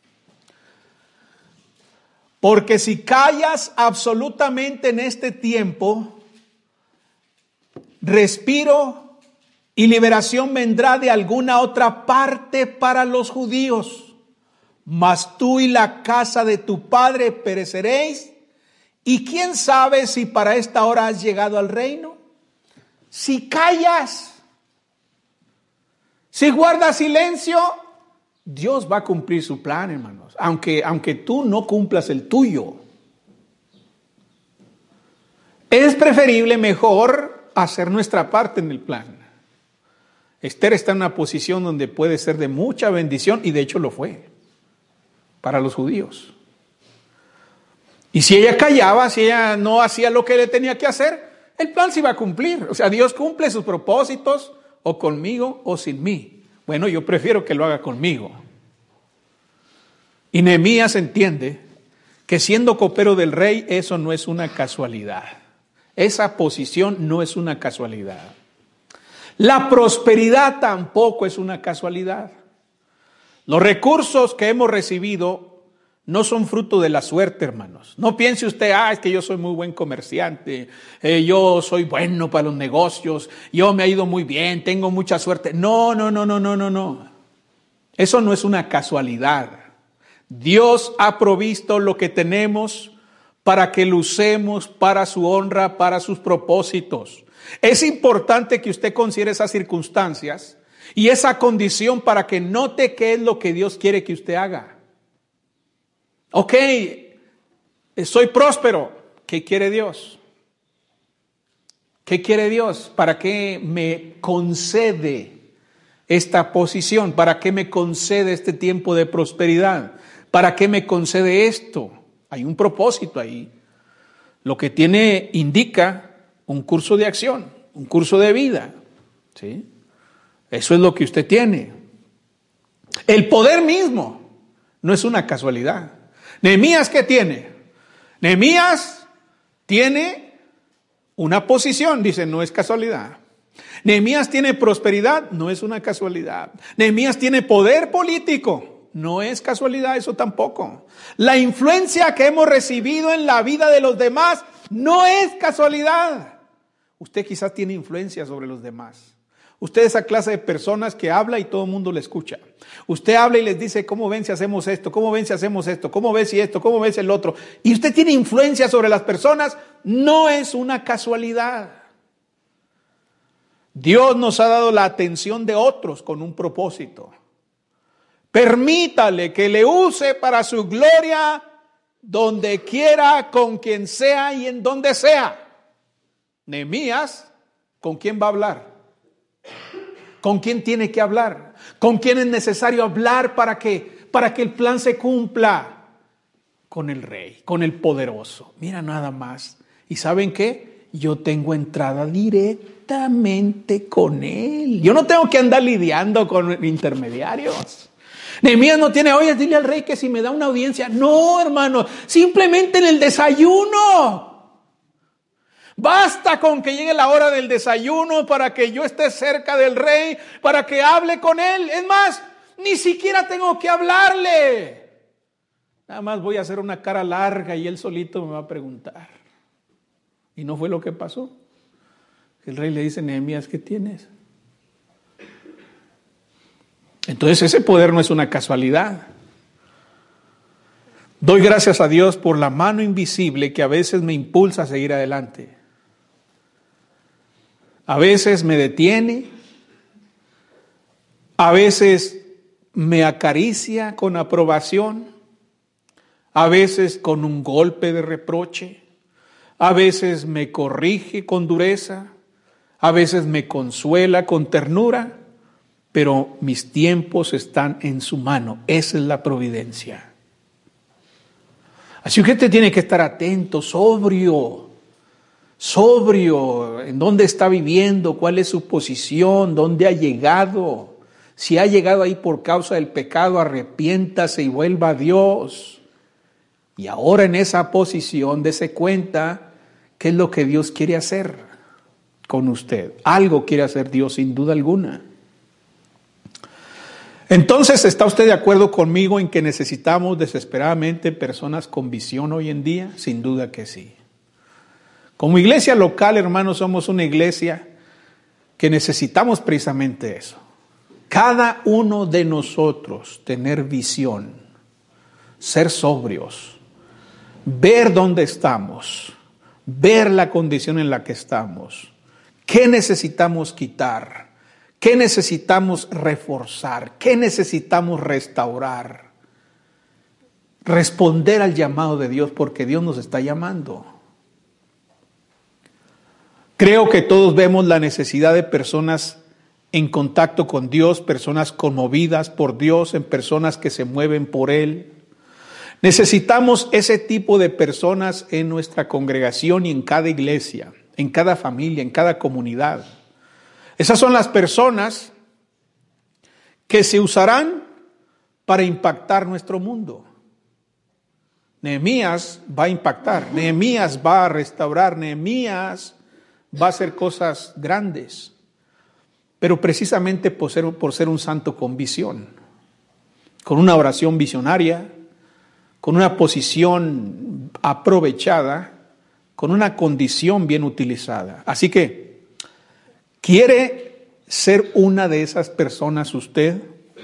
porque si callas absolutamente en este tiempo, respiro y liberación vendrá de alguna otra parte para los judíos. Mas tú y la casa de tu padre pereceréis. ¿Y quién sabe si para esta hora has llegado al reino? Si callas, si guardas silencio, Dios va a cumplir su plan, hermanos, aunque, aunque tú no cumplas el tuyo. Es preferible, mejor, hacer nuestra parte en el plan. Esther está en una posición donde puede ser de mucha bendición, y de hecho lo fue, para los judíos. Y si ella callaba, si ella no hacía lo que le tenía que hacer, el plan se iba a cumplir. O sea, Dios cumple sus propósitos, o conmigo o sin mí. Bueno, yo prefiero que lo haga conmigo. Y Nehemías entiende que siendo copero del rey, eso no es una casualidad. Esa posición no es una casualidad. La prosperidad tampoco es una casualidad. Los recursos que hemos recibido no son fruto de la suerte, hermanos. No piense usted, ah, es que yo soy muy buen comerciante, eh, yo soy bueno para los negocios, yo me ha ido muy bien, tengo mucha suerte. No, no, no, no, no, no, no. Eso no es una casualidad. Dios ha provisto lo que tenemos para que lo usemos para su honra, para sus propósitos. Es importante que usted considere esas circunstancias y esa condición para que note qué es lo que Dios quiere que usted haga. Ok, soy próspero. ¿Qué quiere Dios? ¿Qué quiere Dios? ¿Para qué me concede esta posición? ¿Para qué me concede este tiempo de prosperidad? ¿Para qué me concede esto? Hay un propósito ahí. Lo que tiene indica un curso de acción, un curso de vida. ¿Sí? Eso es lo que usted tiene. El poder mismo no es una casualidad. Nehemías, ¿qué tiene? Nehemías tiene una posición, dice, no es casualidad. Nehemías tiene prosperidad, no es una casualidad. Nehemías tiene poder político, no es casualidad, eso tampoco. La influencia que hemos recibido en la vida de los demás no es casualidad. Usted quizás tiene influencia sobre los demás. Usted es esa clase de personas que habla y todo el mundo le escucha. Usted habla y les dice, ¿cómo ven si hacemos esto? ¿Cómo ven si hacemos esto? ¿Cómo ven si esto? ¿Cómo ven si el otro? Y usted tiene influencia sobre las personas. No es una casualidad. Dios nos ha dado la atención de otros con un propósito. Permítale que le use para su gloria donde quiera, con quien sea y en donde sea. Nehemías, ¿con quién va a hablar? ¿Con quién tiene que hablar? ¿Con quién es necesario hablar para que, para que el plan se cumpla? Con el rey, con el poderoso. Mira nada más. ¿Y saben qué? Yo tengo entrada directamente con él. Yo no tengo que andar lidiando con intermediarios. Nehemías no tiene, oye, dile al rey que si me da una audiencia. No, hermano, simplemente en el desayuno. Basta con que llegue la hora del desayuno para que yo esté cerca del rey, para que hable con él. Es más, ni siquiera tengo que hablarle. Nada más voy a hacer una cara larga y él solito me va a preguntar. Y no fue lo que pasó. El rey le dice, Nehemías, ¿qué tienes? Entonces ese poder no es una casualidad. Doy gracias a Dios por la mano invisible que a veces me impulsa a seguir adelante. A veces me detiene, a veces me acaricia con aprobación, a veces con un golpe de reproche, a veces me corrige con dureza, a veces me consuela con ternura, pero mis tiempos están en su mano. Esa es la providencia. Así que usted tiene que estar atento, sobrio, sobrio, en dónde está viviendo, cuál es su posición, dónde ha llegado. Si ha llegado ahí por causa del pecado, arrepiéntase y vuelva a Dios. Y ahora en esa posición, dése cuenta qué es lo que Dios quiere hacer con usted. Algo quiere hacer Dios, sin duda alguna. Entonces, ¿está usted de acuerdo conmigo en que necesitamos desesperadamente personas con visión hoy en día? Sin duda que sí. Como iglesia local, hermanos, somos una iglesia que necesitamos precisamente eso. Cada uno de nosotros tener visión, ser sobrios, ver dónde estamos, ver la condición en la que estamos, qué necesitamos quitar, qué necesitamos reforzar, qué necesitamos restaurar, responder al llamado de Dios porque Dios nos está llamando. Creo que todos vemos la necesidad de personas en contacto con Dios, personas conmovidas por Dios, en personas que se mueven por Él. Necesitamos ese tipo de personas en nuestra congregación y en cada iglesia, en cada familia, en cada comunidad. Esas son las personas que se usarán para impactar nuestro mundo. Nehemías va a impactar, Nehemías va a restaurar, Nehemías va a hacer cosas grandes, pero precisamente por ser, por ser un santo con visión, con una oración visionaria, con una posición aprovechada, con una condición bien utilizada. Así que, ¿quiere ser una de esas personas usted?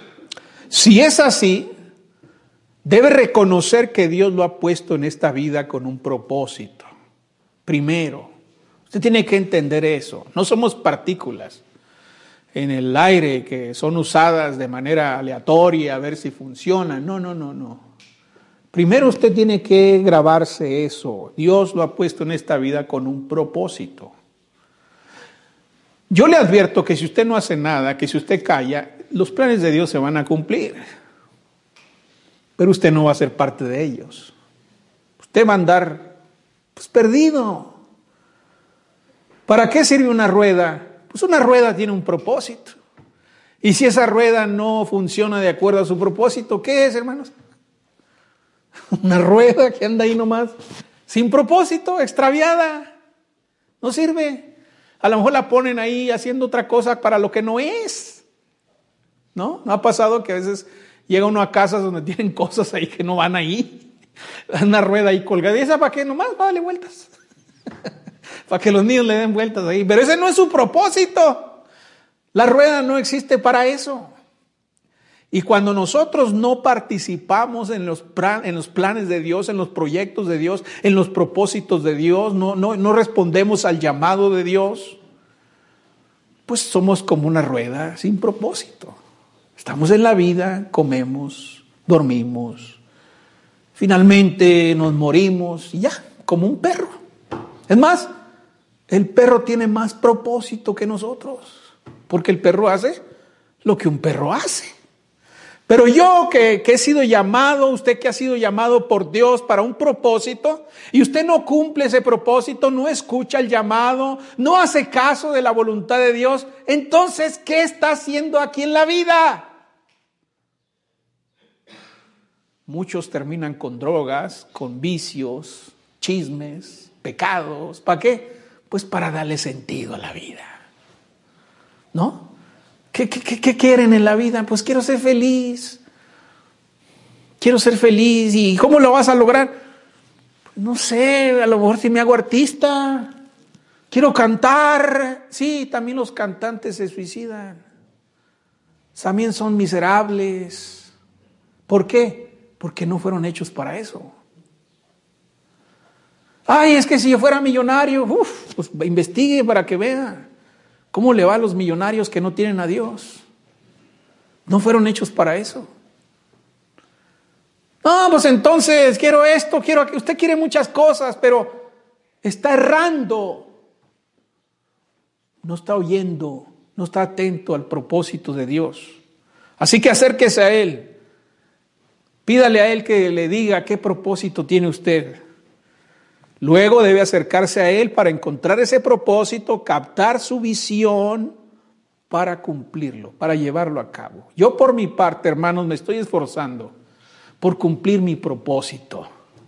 Si es así, debe reconocer que Dios lo ha puesto en esta vida con un propósito. Primero, usted tiene que entender eso. No somos partículas en el aire que son usadas de manera aleatoria a ver si funcionan. No, no, no, no. Primero usted tiene que grabarse eso. Dios lo ha puesto en esta vida con un propósito. Yo le advierto que si usted no hace nada, que si usted calla, los planes de Dios se van a cumplir. Pero usted no va a ser parte de ellos. Usted va a andar pues, perdido. ¿Para qué sirve una rueda? Pues una rueda tiene un propósito. Y si esa rueda no funciona de acuerdo a su propósito, ¿qué es, hermanos? Una rueda que anda ahí nomás, sin propósito, extraviada. No sirve. A lo mejor la ponen ahí haciendo otra cosa para lo que no es. ¿No? ¿No ha pasado que a veces llega uno a casas donde tienen cosas ahí que no van ahí? Una rueda ahí colgada. ¿Y esa para qué? Nomás para darle vueltas. Para que los niños le den vueltas ahí. Pero ese no es su propósito. La rueda no existe para eso. Y cuando nosotros no participamos en los, plan, en los planes de Dios, en los proyectos de Dios, en los propósitos de Dios, no, no, no respondemos al llamado de Dios, pues somos como una rueda sin propósito. Estamos en la vida, comemos, dormimos, Finalmente nos morimos y ya, como un perro. Es más, el perro tiene más propósito que nosotros, porque el perro hace lo que un perro hace. Pero yo que, que he sido llamado, usted que ha sido llamado por Dios para un propósito, y usted no cumple ese propósito, no escucha el llamado, no hace caso de la voluntad de Dios, entonces, ¿qué está haciendo aquí en la vida? Muchos terminan con drogas, con vicios, chismes, pecados. ¿Para qué? Pues para darle sentido a la vida. ¿No? ¿Qué, qué, qué quieren en la vida? Pues quiero ser feliz. Quiero ser feliz. ¿Y cómo lo vas a lograr? Pues no sé, a lo mejor si me hago artista. Quiero cantar. Sí, también los cantantes se suicidan. También son miserables. ¿Por qué? Porque no fueron hechos para eso. Ay, es que si yo fuera millonario, uf, pues investigue para que vea cómo le va a los millonarios que no tienen a Dios. No fueron hechos para eso. No, pues entonces quiero esto, quiero que usted quiere muchas cosas, pero está errando. No está oyendo, no está atento al propósito de Dios. Así que acérquese a Él. Pídale a Él que le diga qué propósito tiene usted. Luego debe acercarse a Él para encontrar ese propósito, captar su visión para cumplirlo, para llevarlo a cabo. Yo por mi parte, hermanos, me estoy esforzando por cumplir mi propósito.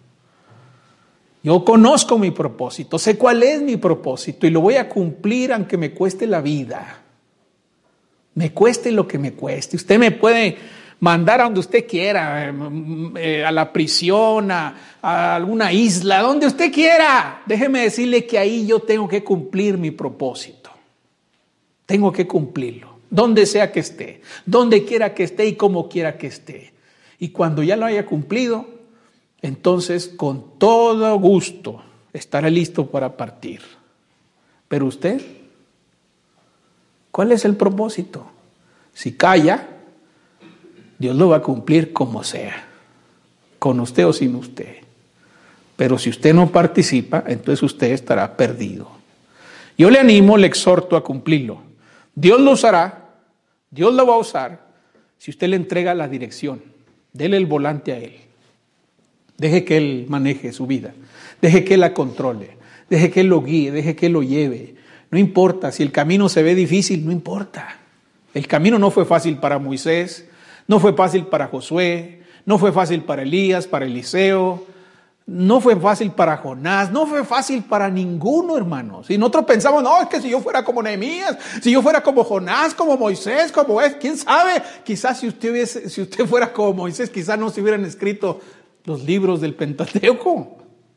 Yo conozco mi propósito, sé cuál es mi propósito y lo voy a cumplir aunque me cueste la vida. Me cueste lo que me cueste. Usted me puede mandar a donde usted quiera, eh, a la prisión, a, a alguna isla, donde usted quiera. Déjeme decirle que ahí yo tengo que cumplir mi propósito. Tengo que cumplirlo, donde sea que esté, donde quiera que esté y como quiera que esté. Y cuando ya lo haya cumplido, entonces con todo gusto estaré listo para partir. Pero usted, ¿cuál es el propósito? Si calla, Dios lo va a cumplir como sea, con usted o sin usted. Pero si usted no participa, entonces usted estará perdido. Yo le animo, le exhorto a cumplirlo. Dios lo usará, Dios lo va a usar, si usted le entrega la dirección. Dele el volante a Él. Deje que Él maneje su vida. Deje que Él la controle. Deje que Él lo guíe, deje que Él lo lleve. No importa, si el camino se ve difícil, no importa. El camino no fue fácil para Moisés. No fue fácil para Josué, no fue fácil para Elías, para Eliseo, no fue fácil para Jonás, no fue fácil para ninguno, hermanos. Y nosotros pensamos, no, es que si yo fuera como Nehemías, si yo fuera como Jonás, como Moisés, como es, quién sabe, quizás si usted hubiese, si usted fuera como Moisés, quizás no se hubieran escrito los libros del Pentateuco.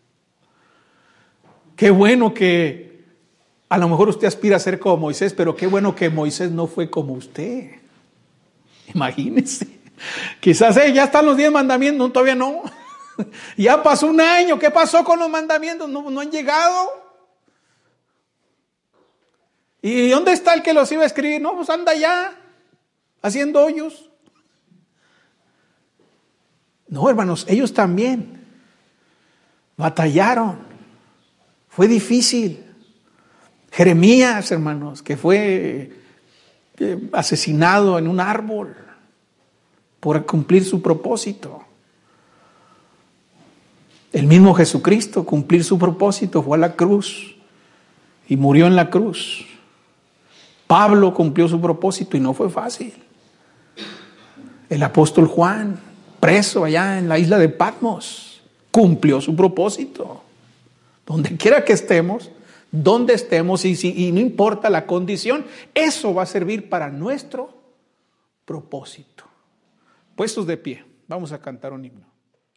Qué bueno que a lo mejor usted aspira a ser como Moisés, pero qué bueno que Moisés no fue como usted. Imagínense, quizás eh, ya están los diez mandamientos, no, todavía no. Ya pasó un año, ¿qué pasó con los mandamientos? No, no han llegado. ¿Y dónde está el que los iba a escribir? No, pues anda ya, haciendo hoyos. No, hermanos, ellos también batallaron. Fue difícil. Jeremías, hermanos, que fue asesinado en un árbol por cumplir su propósito. El mismo Jesucristo, cumplir su propósito, fue a la cruz y murió en la cruz. Pablo cumplió su propósito y no fue fácil. El apóstol Juan, preso allá en la isla de Patmos, cumplió su propósito. Donde quiera que estemos, donde estemos y, si, y no importa la condición, eso va a servir para nuestro propósito. Puestos de pie, vamos a cantar un himno.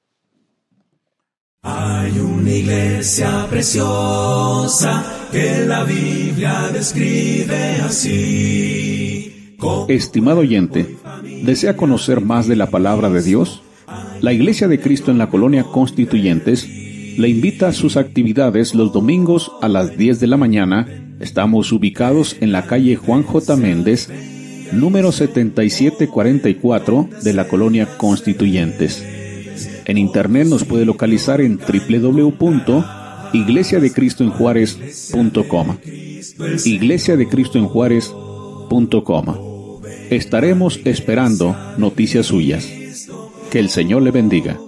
Hay una iglesia preciosa que la Biblia describe así. Estimado oyente, ¿desea conocer más de la palabra de Dios? La Iglesia de Cristo en la Colonia Constituyentes le invita a sus actividades los domingos a las diez de la mañana. Estamos ubicados en la calle Juan J. Méndez, número setenta y siete cuarenta y cuatro de la Colonia Constituyentes. En internet nos puede localizar en doble u doble u doble u punto iglesia de cristo en juárez punto com. iglesia de cristo en juárez punto com. Estaremos esperando noticias suyas. Que el Señor le bendiga.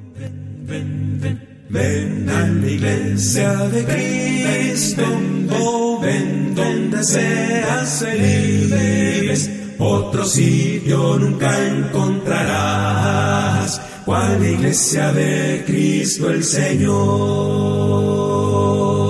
Ven a la iglesia de Cristo, oh, ven donde seas feliz. Otro sitio nunca encontrarás, cual iglesia de Cristo el Señor.